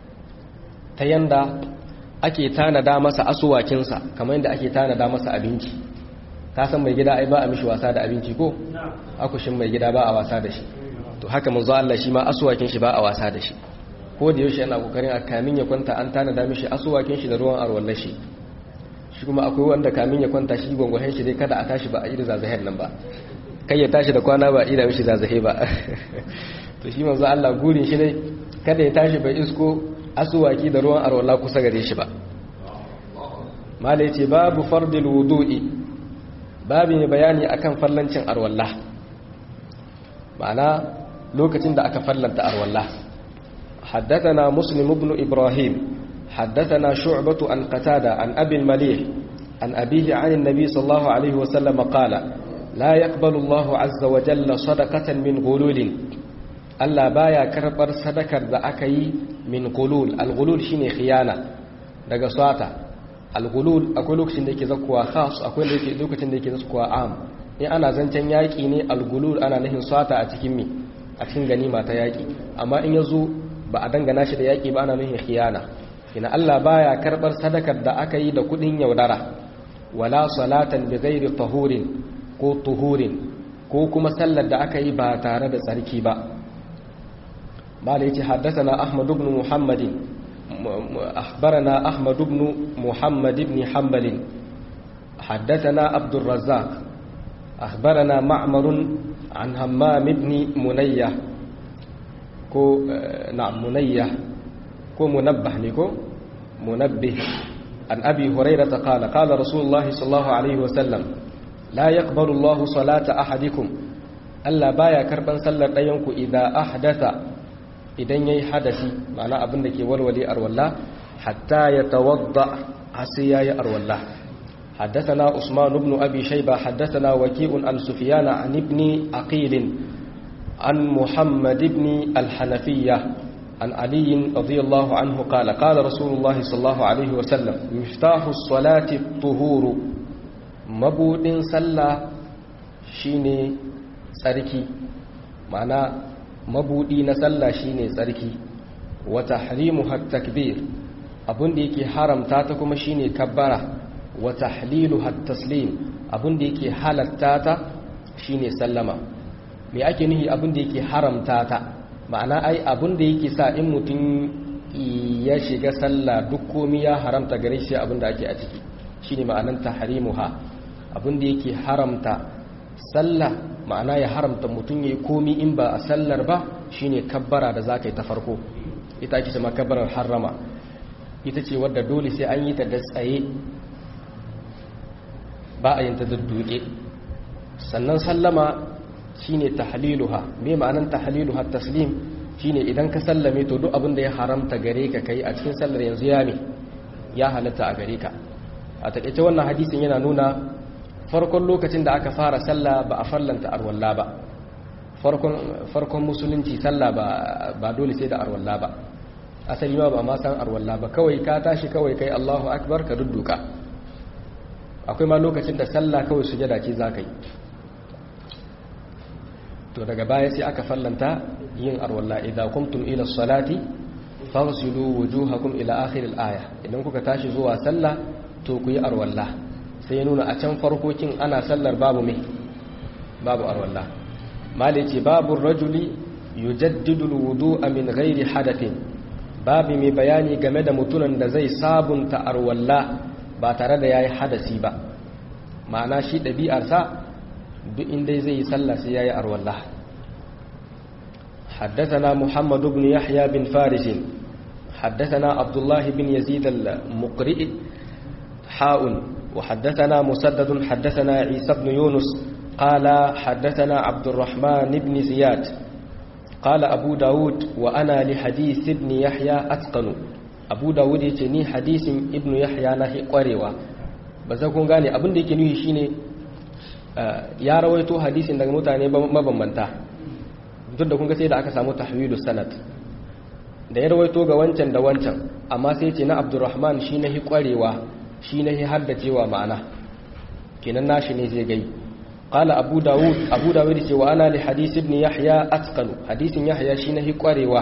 ta yanda ake tanada masa asuwakinsa kamar yadda ake tanada masa abinci ta san mai gida ai ba a mishi wasa da abinci ko akushin mai gida ba a wasa da shi to haka manzo Allah shi ma asuwakin shi ba a wasa da shi ko da yaushe yana kokarin a kamin ya kwanta an tanada mishi asuwakin shi da ruwan arwallar shi shi kuma akwai wanda kamin ya kwanta shi gwangwahen shi dai kada a tashi ba a yi da zazahir nan ba kai ya tashi da kwana ba a yi da mishi zazahe ba to shi manzo Allah gurin shi ne kada ya tashi bai isko asuwaki da ruwan arwala kusa gare shi ba malai ce babu fardil wudu'i babu ne bayani akan fallancin arwala ma'ana lokacin da aka fallanta arwala haddathana muslim ibn ibrahim haddathana shu'batu an qatada an abi al-malih an abihi an an-nabi sallallahu alaihi wa sallam qala la yaqbalu Allahu azza wa jalla sadaqatan min ghululin Allah baya karbar sadakar da aka yi min gulul al-gulul shine khiyana daga sata al-gulul akwai lokacin da yake zakkuwa khas akwai lokacin da yake zakkuwa am in ana zancen yaki ne al-gulul ana nufin sata a cikin mi a cikin ganima ta yaki amma in yazo ba a dangana shi da yaki ba ana nufin khiyana ina Allah baya karbar sadakar da aka yi da kudin yaudara wala salatan bi ghairi tahurin ko tuhurin ko kuma sallar da aka yi ba tare da tsarki ba malai ce haddathana ahmad ibn muhammadin akhbarana ahmad ibn muhammad ibn hanbal haddathana abdur razzaq akhbarana ma'mar an hammam ibn munayyah ko na'am munayyah ko munabbah ne ko munabbih an abi hurairah qala qala rasulullahi sallallahu alaihi wasallam la yaqbalu Allahu salata ahadikum Allah baya karban sallar ɗayanku idan ahdatha idan yayi hadasi ma'ana abin da ke walwale arwalla hatta yatawadda sai yayi arwalla حدثنا عثمان بن أبي شيبة حدثنا وكيء عن سفيان عن ابن عقيل عن محمد بن الحنفية عن علي رضي الله عنه قال قال رسول الله صلى الله عليه وسلم مفتاح الصلاة الطهور مبود صلى شيني tsarki ma'ana mabudi na sallah shine tsarki wa tahrimuha at-takbir abunda yake haramta ta kuma shine kabbara wa tahliluha at-taslim abunda yake halatta ta shine sallama me ake nufi abunda yake haramta ta ma'ana ai abunda yake sa in mutum ya shiga sallah duk komai ya haramta gare shi abunda ake a ciki shine ma'anan tahrimuha abunda yake haramta sallah ma'ana ya haramta mutum ya yi komi in ba a sallar ba shine kabbara da za ka yi ta farko ita ake sama kabbarar harrama ita ce wadda dole sai an yi ta da tsaye ba a yin ta da duke sannan sallama shine tahliluha me ma'anan tahliluha taslim shine idan ka sallame to duk abin da ya haramta gare ka kai a cikin sallar yanzu ya me ya halatta a gare ka a takeice wannan hadisin yana nuna farkon lokacin da aka fara sallah ba a farlanta arwalla ba farkon musulunci sallah ba dole sai da arwalla ba asali ma ba ma san arwalla ba kawai ka tashi kawai kai Allahu akbar ka dudduka akwai ma lokacin da sallah kawai sujada ce za ka yi to daga baya sai aka farlanta yin arwalla idza qumtum ila salati faghsilu wujuhakum ila akhir al-aya idan kuka tashi zuwa sallah to ku yi arwalla sai ya nuna a can farkokin ana sallar babu mai babu arwalla mali ce babu rajuli yujaddidu alwudu'a min ghairi hadathin babu mai bayani game da mutunan da zai sabunta arwalla ba tare da yayi hadasi ba ma'ana shi ɗabi'arsa duk inda zai yi sallah sai yayi arwalla حدثنا محمد بن يحيى بن فارس حدثنا عبد الله بن يزيد المقرئ حاء وحدثنا مسدد حدثنا عيسى بن يونس قال حدثنا عبد الرحمن بن زياد قال أبو داود وأنا لحديث ابن يحيى أتقن أبو داود يتني حديث ابن يحيى نهي قريوة بزاكون غاني أبن دي كنوه شيني يا رويتو حديث daga mutane mabambanta duk da kun ga sai da aka samu tahwilu sanad da ya rawaito ga wancan da wancan amma sai ce na Abdurrahman shi nahi kwarewa shi ne haddacewa ma'ana kenan nashi ne zai gai qala abu daud abu daud ce wa ana li hadith ibn yahya atqanu hadisin yahya shi ne kwarewa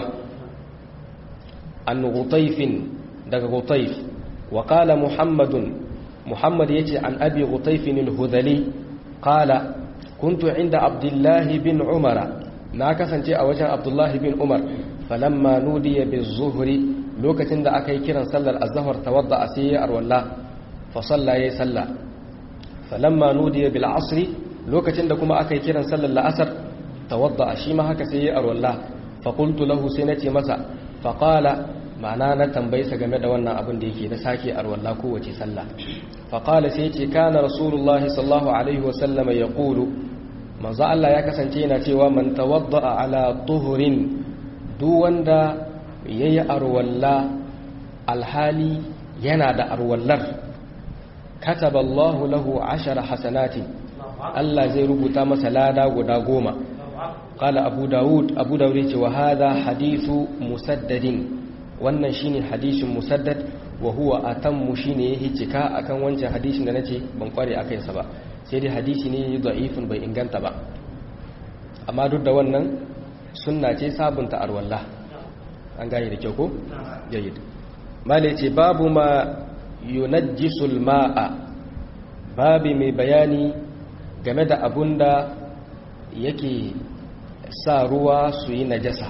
an gutayf daga gutayf wa qala muhammadun muhammad yace an abi gutayf al-hudhali qala kuntu inda abdullah bin umara na kasance a wajen abdullah bin umar falamma nudiya biz-zuhri lokacin da aka yi kiran sallar az-zuhr tawadda asiya arwalla fasalla ya yi salla falamma nudiya bil asri lokacin da kuma aka yi kiran sallar la'asar tawadda shi ma haka sai ya arwalla fa qultu lahu sai nace masa fa qala ma'ana na tambaye sa game da wannan abin da yake na sake arwalla kowace salla fa qala sai ce kana rasulullahi sallallahu alaihi wa sallama yaqulu manzo Allah ya kasance yana cewa man tawadda ala tuhurin duk wanda yayi arwalla alhali yana da arwallar kataba Allah lahu ashara hasanati Allah zai rubuta masa lada guda goma qala abu daud abu daud yace wa hadha hadithu musaddadin wannan shine hadisin musaddad wa huwa atammu shine yake cika akan wancan hadisin da nace ban kware akai sa ba sai dai hadisi ne da'ifun bai inganta ba amma duk da wannan sunna ce sabunta arwallah an gane da kyau ko jayyid mala yace babu ma yunajjisul ma'a babi mai bayani game da abunda yake sa ruwa su yi najasa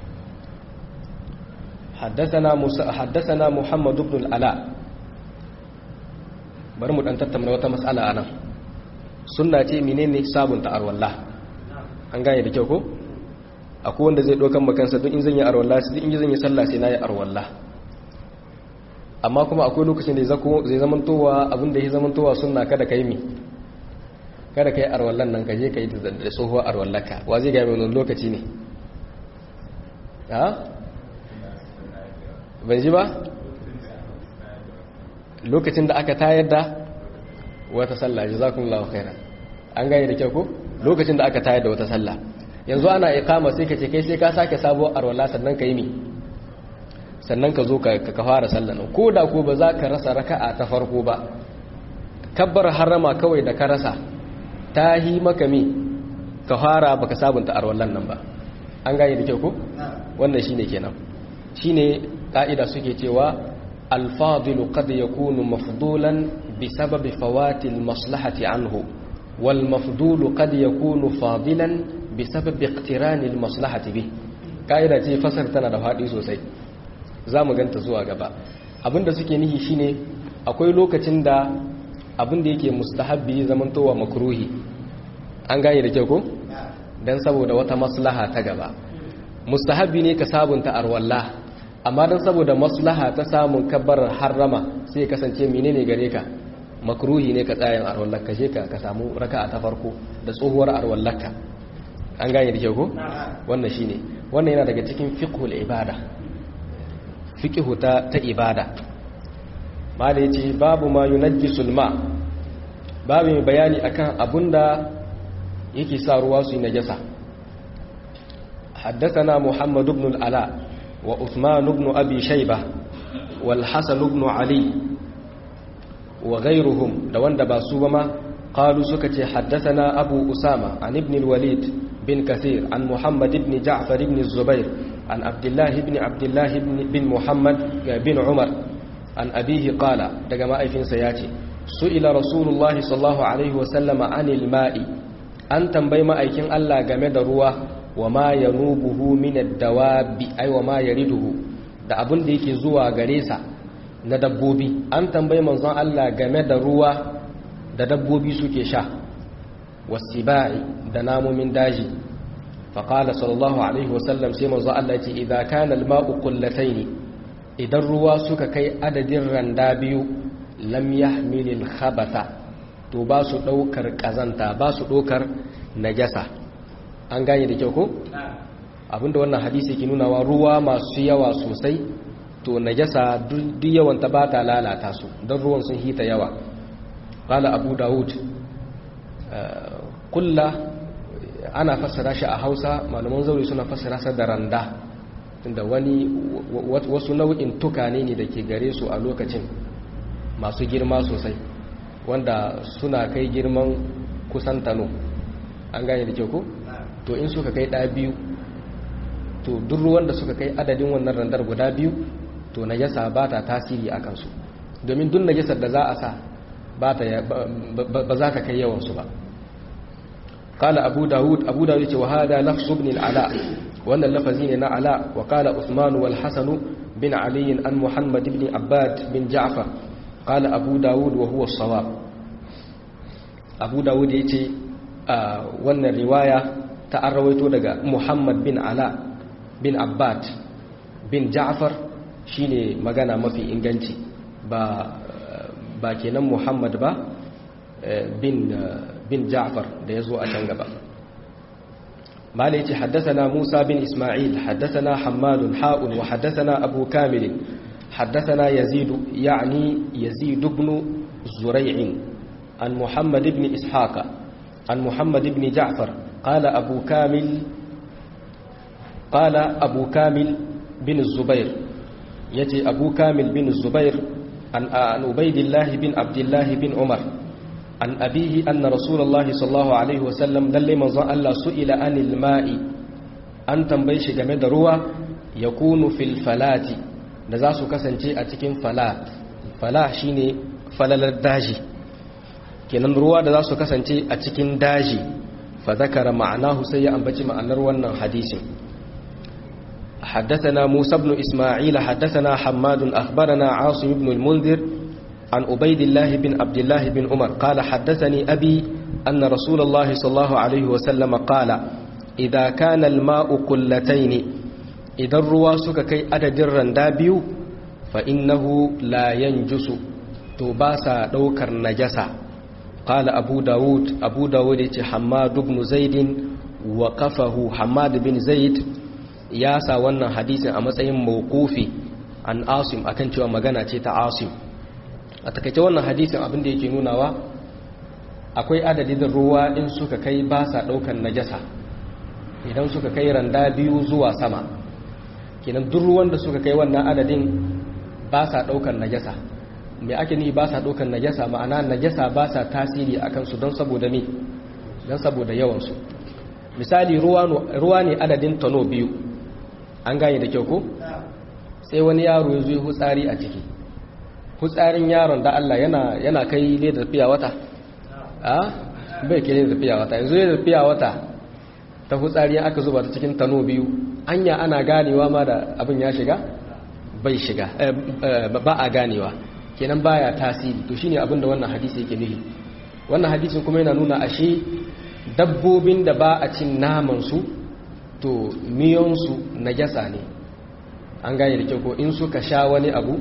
حدثنا موسى حدثنا محمد بن العلاء bari mu dan tattauna wata mas'ala anan sunna ce menene sabunta arwallah an gane da kyau ko akwai wanda zai dokan makansa duk in zan yi arwallah sai in zan yi sallah sai na yi arwallah amma kuma akwai lokacin da zai zamantowa abinda ya zamantowa sunna kada kai mi kada kai arwallan nan ka je ka yi da tsohuwar arwallaka wa zai gaya mai lokaci ne ha ban ji ba lokacin da aka tayar da wata sallah jazakumullahu khairan an gane da kyau ko lokacin da aka tayar da wata sallah yanzu ana iqama sai ka ce kai sai ka sake sabuwar arwalla sannan ka yi mi sannan ka zo ka ka fara sallah nan ko da ko ba za ka rasa raka'a ta farko ba kabbar harama kawai da ka rasa ta yi maka mi ka fara baka sabunta arwallan nan ba an gane da kyau ko wannan shine kenan shine ka'ida suke cewa al-fadilu qad yakunu mafdulan bisababi fawati al-maslahati anhu wal mafdulu qad yakunu fadilan bisababi iqtirani al-maslahati bih ka'ida ce fasar tana da fadi sosai zamu ganta zuwa gaba abinda suke nihi shine akwai lokacin da abinda yake mustahabbi zamantowa makruhi an gane da kyau ko dan saboda wata maslaha ta gaba mustahabbi ne ka sabunta arwalla amma dan saboda maslaha ta samun kabbarar harrama sai kasance menene gare ka makruhi ne ka tsayan arwallaka je ka ka samu raka'a ta farko da tsohuwar arwallaka an gane da kyau ko wannan shine wannan yana daga cikin fiqhul ibada fiqhu ta ta ibada ma da yace babu ma yunajjisul ma babu mai bayani akan abunda yake sa ruwa su yi najasa حدثنا محمد بن العلاء وعثمان بن أبي شيبة والحسن بن علي وغيرهم دوان دباسوما قالوا سكتي حدثنا أبو أسامة عن ابن الوليد بن كثير عن محمد بن جعفر بن الزبير عن عبد الله بن عبد الله بن, بن محمد بن عمر عن أبيه قال دقماء في سياتي سئل رسول الله صلى الله عليه وسلم عن الماء أن تنبي ما أيكين ألا جمد رواه وما ينوبه من الدواب أي وما يرده da abin da yake zuwa gare sa na dabbobi an tambayi manzon Allah game da ruwa da dabbobi suke sha wasibai da namomin daji faqala sallallahu alaihi wasallam sai manzon Allah ce idza kana al-ma'u qullatayn idan ruwa suka kai adadin randa biyu lam yahmilil khabatha to ba su daukar kazanta ba su daukar najasa an gane da kyau ko abinda wannan hadisi ke nunawa ruwa masu yawa sosai to najasa duk yawan ta bata lalata su don ruwan sun hita yawa qala abu daud kulla ana fassara shi a Hausa malaman zauri suna fassara sa da randa tunda wani wasu nau'in tukane ne da ke gare su a lokacin masu girma sosai wanda suna kai girman kusan tano an gane da kyau ko to in suka kai ɗaya biyu to duk ruwan da suka kai adadin wannan randar guda biyu to najasa ba ta tasiri a kansu domin duk najasar da za a sa ba za ta kai yawansu ba kala abu dawud abu dawud ce wa hada lafsu ibn al-ala wannan lafazi ne na ala wa kala usman wal hasan bin ali an muhammad ibn abbad bin ja'far kala abu dawud wa huwa as-sawab abu dawud yace wannan riwaya ta an rawaito daga Muhammad bin Ala bin Abbad bin Ja'far shine magana mafi inganci ba ba kenan Muhammad ba bin bin Ja'far da yazo a can gaba mala yace haddathana Musa bin Isma'il haddathana Hammad ha'un wa haddathana Abu Kamil haddathana Yazid yani Yazid ibn Zuray'in an Muhammad ibn Ishaq an Muhammad ibn Ja'far قال أبو كامل قال أبو كامل بن الزبير يتي أبو كامل بن الزبير عن عبيد الله بن عبد الله بن عمر عن أبيه أن رسول الله صلى الله عليه وسلم دل من ظن الله سئل عن الماء أن تنبيش جمد روى يكون في الفلات نزاسو كسنجي أتكين فلات فلا شيني فلل الداجي kenan ruwa da za su kasance a cikin daji fa zakara ma'anahu sai ya ambaci ma'anar wannan hadisin حدثنا موسى بن إسماعيل حدثنا حماد أخبرنا عاصم بن المنذر عن عبيد الله بن عبد الله بن عمر قال حدثني أبي أن رسول الله صلى الله عليه وسلم قال إذا كان الماء قلتين إذا الرواسك كي أدجر دابيو فإنه لا ينجس تباسا دوكر نجسا qala abu daud abu daud yace hammad ibn zaid waqafahu hammad bin zaid ya sa wannan hadisin a matsayin mawqufi an asim akan cewa magana ce ta asim. A takaice wannan hadisin abinda yake nunawa akwai adadin ruwa in suka kai ba sa daukan najasa, idan suka kai randa biyu zuwa sama kenan duk ruwan da suka kai wannan adadin ba sa daukan najasa. me ake ni ba sa daukan najasa, ma'ana najasa ba sa tasiri akan su don saboda me don saboda yawan su. misali ruwa ruwa ne adadin tano biyu, an gane da kyau ko sai wani yaro ya zo hutsari a ciki, hutsarin yaron da Allah yana yana kai ledar fiya wata a bai kai ledar fiya wata, yanzu ledar fiya wata ta hutsari aka zuba ta cikin tano biyu, anya ana ganewa ma da abin ya shiga bai shiga ba a ganewa, kenan baya tasiri. to shine abin da wannan hadisi yake nufi. wannan hadisin kuma yana nuna ashe dabbobin da ba a cin naman su to miyon su najasa ne, an gane da kyau ko in suka sha wani abu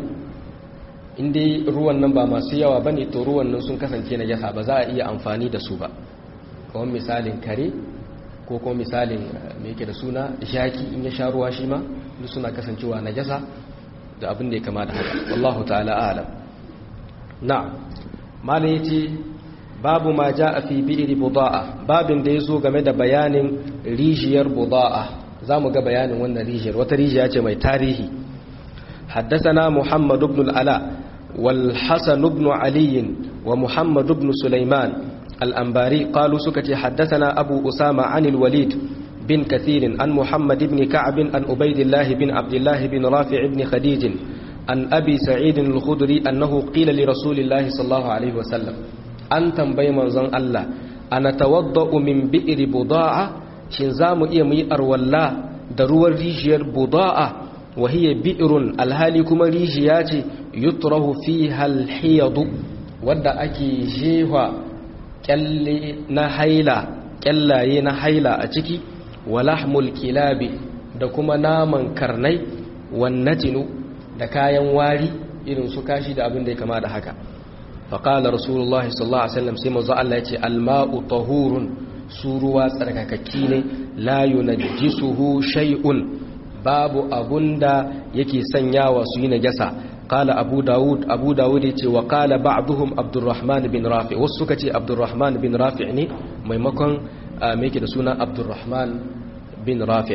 inda ruwan nan ba masu yawa bane to ruwan nan sun kasance najasa, ba za a iya amfani da su ba. kamar misalin kare ko kuma misalin me yake da suna shaki, in ya sha ruwa shi ma duk suna kasancewa najasa da abin da ya kama da haka. wallahu ta'ala a'lam. na'am, malai yace babu ma jaa fi bi'ri buda'a, babin da yazo game da bayanin rijiyar buda'a. zamu ga bayanin wannan rijiyar, wata rijiya ce mai tarihi. haddathana muhammad ibn al-ala wal hasan ibn ali wa muhammad ibn sulaiman al-anbari qalu sukati haddathana abu usama an al-walid bin kathir an muhammad ibn ka'b an ubaydillah bin abdullah bin rafi' ibn khadij an abi sa'id al-khudri annahu qila li rasulillahi sallallahu alaihi wa sallam, an tambayi manzon Allah ana tawadda'u min bi'ri buda'a, shin zamu iya muyi arwalla da ruwan rijiyar buda'a, wa hiya bi'run alhali kuma rijiya ce yutrahu fiha al-hiyad, wadda ake jewa kyalle na haila kyallaye na haila a ciki, wa lahmul kilabi da kuma naman karnai, wan natinu da kayan wari irin su kashi da abin da ya kama da haka. faƙala rasulullah sallallahu alaihi wasallam sai manzo Allah ya ce alma'u tahurun, su ruwa tsarkakakki ne, la yunajjisuhu shay'un, babu abunda yake sanyawa su yi najasa. qala abu daud abu daud ya ce wa qala ba'dhum abdurrahman bin rafi, wasu suka ce abdurrahman bin rafi ne maimakon me yake da suna abdurrahman bin rafi.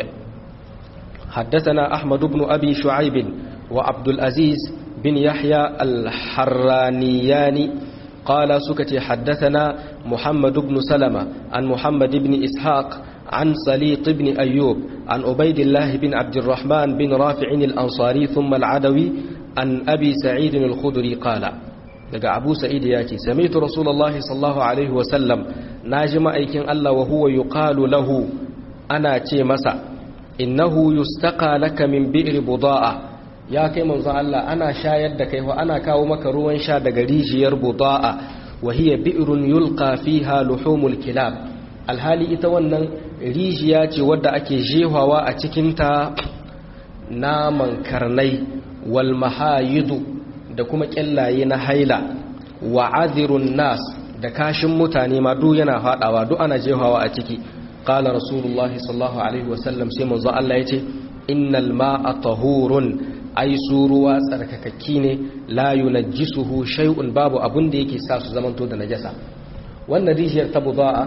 حدثنا أحمد بن أبي شعيب وعبد العزيز بن يحيى الحرانياني قال سكتي حدثنا محمد بن سلمة عن محمد بن إسحاق عن سليط بن أيوب عن عبيد الله بن عبد الرحمن بن رافع الأنصاري ثم العدوي عن أبي سعيد الخدري قال لقى أبو سعيد ياتي سمعت رسول الله صلى الله عليه وسلم ناجم أيكن الله وهو يقال له أنا تي مسا إنه يستقى لك من بئر بضاءة، ya kai manzo Allah ana shayar da kai wa ana kawo maka ruwan sha daga rijiyar buda'a, wa hiya bi'run yulqa fiha luhumul kilab, alhali ita wannan rijiya ce wadda ake jehawa a cikin ta naman karnai, wal mahayidu da kuma kyallaye na haila, wa adhirun nas da kashin mutane ma duk yana fadawa, duk ana jehawa a ciki. qala rasulullahi sallallahu alaihi wasallam sai manzo Allah yace innal ma'a tahurun, ai su ruwa tsarkakakki ne, la yunajjisuhu shay'un, babu abun da yake sa su zamanto da najasa. wannan rijiyar ta buda'a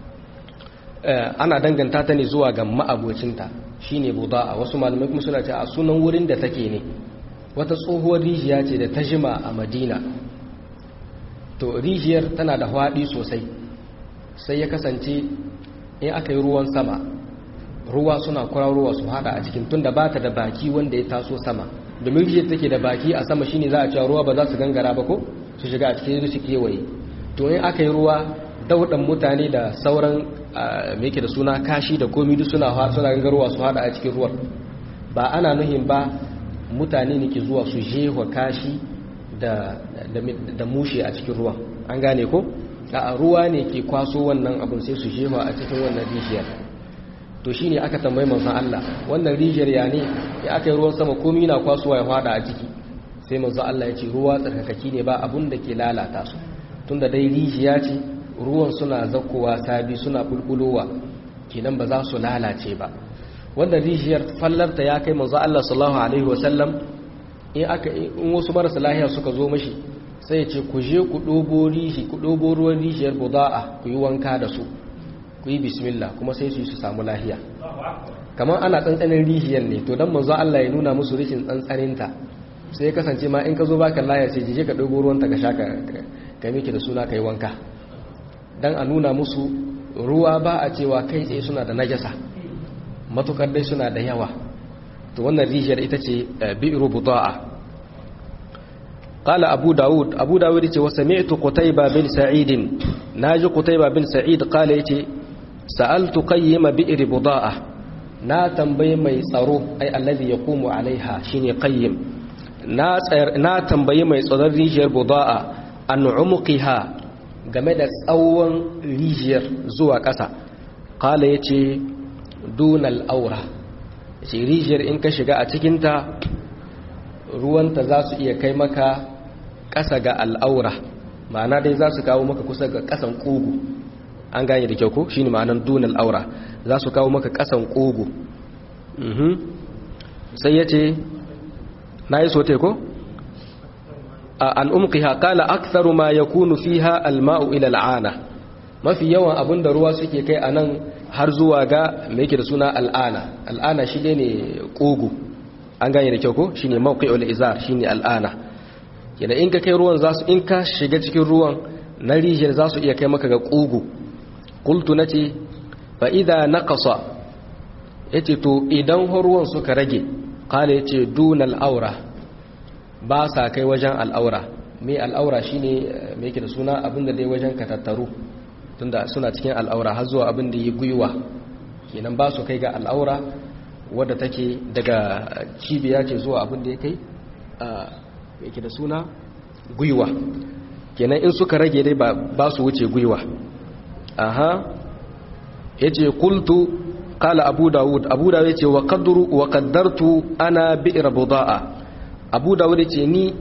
ana danganta ta ne zuwa ga ma'abocinta shine buda'a, wasu malamai kuma suna cewa sunan wurin da take ne. wata tsohuwar rijiya ce da ta jima a Madina, to rijiyar tana da hwadi sosai, sai ya kasance in aka yi ruwan sama ruwa suna kwararowa su hada a cikin, tunda ba ta da baki wanda ya taso sama, domin rijiyar take da baki a sama shine za a cewa ruwa ba za su gangara ba ko su shiga a cikin su kewaye. to in aka yi ruwa daudan mutane da sauran me yake da suna kashi da komi duk suna suna gangarowa su hada a cikin ruwan. ba ana nuhin ba mutane ne ke zuwa su jewa kashi da da mushe a cikin ruwan, an gane ko a ruwa ne ke kwaso wannan abun sai su jewa a cikin wannan rijiyar. to shine aka tambayi manzon Allah wannan rijiyar ya ne ya aka yi ruwan sama komai na kwasuwa ya fada a ciki, sai manzon Allah ya ce ruwa tsarkakaki ne, ba abun da ke lalata su. tunda dai rijiya ce ruwan suna zakkowa sabi suna bulbulowa kenan ba za su lalace ba. wannan rijiyar fallarta ya kai manzo Allah sallallahu alaihi wasallam in aka in wasu marasa lahiya suka zo mashi sai ya ce ku je ku dobo rishi ku dobo ruwan rijiyar buda'a ku yi wanka da su ku yi bismillah kuma sai su su samu lahiya. kamar ana tsantsanin rijiyar ne to dan manzo Allah ya nuna musu rishin tsantsaninta sai ya kasance ma in ka zo baka lahiya sai je ka dobo ruwan ta ka sha ka ka miki da suna kai wanka dan a nuna musu ruwa ba a cewa kai tsaye suna da najasa matukar dai suna da yawa. to wannan rijiyar ita ce bi'ru buda'a. qala abu daud abu daud yace wa sami'tu qutayba bin sa'id naji qutayba bin sa'id qala yace sa'altu qayyim bi'ri buda'a na tambaye mai tsaro ai alladhi yaqumu alaiha shine qayyim na na tambaye mai tsaron rijiyar buda'a an umuqiha game da tsawon rijiyar zuwa ƙasa. qala yace dunal aura ce rijiyar in ka shiga a cikinta ruwanta za su iya kai maka ƙasa ga al'aura ma'ana dai za su kawo maka kusa ga ƙasan ƙugu an gane da kyau ko shi ne ma'anan dunal aura za su kawo maka ƙasan ƙugu. sai ya ce na yi sote ko? an umqiha qala aktharu ma yakunu fiha alma'u ila al'ana mafi yawan abinda ruwa suke kai anan har zuwa ga me yake da suna al'ana al'ana shi ne kogo an gane da kyau ko shine mawqi'ul izar shine al'ana kenan in ka kai ruwan zasu in ka shiga cikin ruwan na rijiyar zasu iya kai maka ga kogo. qultu nace fa idha naqasa yace to idan ruwan suka rage qala yace dunal aura ba sa kai wajen al'aura me al'aura shine me yake da suna abinda dai wajen ka tattaru tunda suna cikin al'aura har zuwa abin da yi gwiwa kenan ba su kai ga al'aura wadda take daga cibiya ce zuwa abin da ya kai yake da suna gwiwa kenan in suka rage dai ba su wuce gwiwa. aha yace qultu qala abu daud abu daud yace wa qadru wa qaddartu ana bi'r budaa abu daud yace ni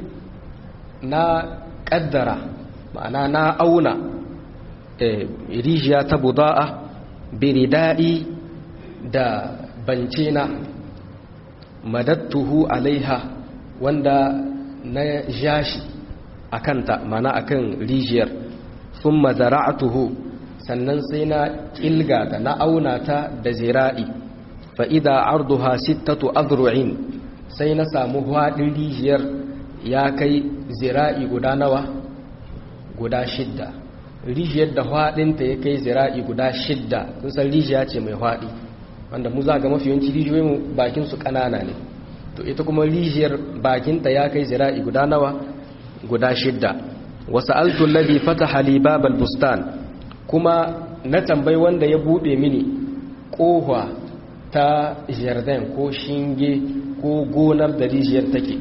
na kaddara ma'ana na auna rijiya ta buda'a biridai da bancena madattuhu alaiha wanda na jashi akanta mana akan rijiyar thumma zara'tuhu sannan sai na kilga da na auna ta da zira'i fa idha arduha sittatu adru'in sai na samu hadin rijiyar ya kai zira'i guda nawa guda shidda rijiyar da haɗinta ya kai zira'i guda shidda sun san rijiya ce mai haɗi wanda mu za ga mafi yawanci rijiyoyin bakinsu ƙanana ne to ita kuma rijiyar bakinta ya kai zira'i guda nawa guda shidda. wasu altun ladi fata halibab albustan kuma na tambayi wanda ya buɗe mini ƙofa ta jardin ko shinge ko gonar da rijiyar take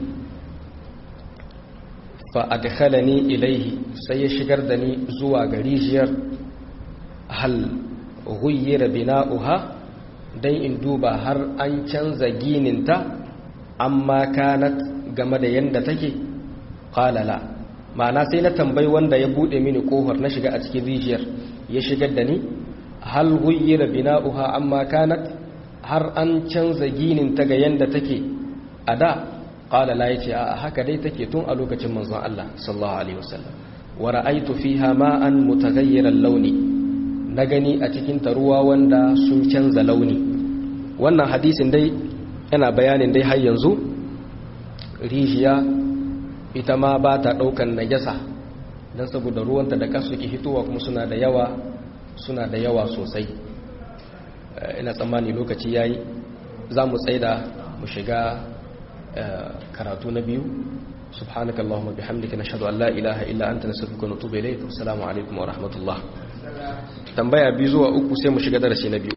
fa adkhalani ilaihi sai ya shigar da ni zuwa ga rijiyar hal ghayyira bina'uha dan in duba har an canza gininta amma kanat game da yanda take qala la ma'ana sai na tambayi wanda ya bude mini kofar na shiga a cikin rijiyar ya shigar da ni hal ghayyira bina'uha amma kanat har an canza gininta ga yanda take a da qala la yace a haka dai take tun a lokacin manzon Allah sallallahu alaihi wasallam wa ra'aytu fiha ma'an mutaghayyiran launi na gani a cikin ta ruwa wanda sun canza launi. wannan hadisin dai yana bayanin dai har yanzu rijiya ita ma ba ta daukan najasa dan saboda ruwanta da kasu ke hitowa kuma suna da yawa suna da yawa sosai. ina tsammani lokaci yayi zamu tsaida mu shiga karatu na biyu. subhanaka allahumma bihamdika nashhadu an la ilaha illa anta nastaghfiruka wa natubu ilayk. assalamu alaikum wa rahmatullah. tambaya biyu zuwa uku sai mu shiga darasi na biyu.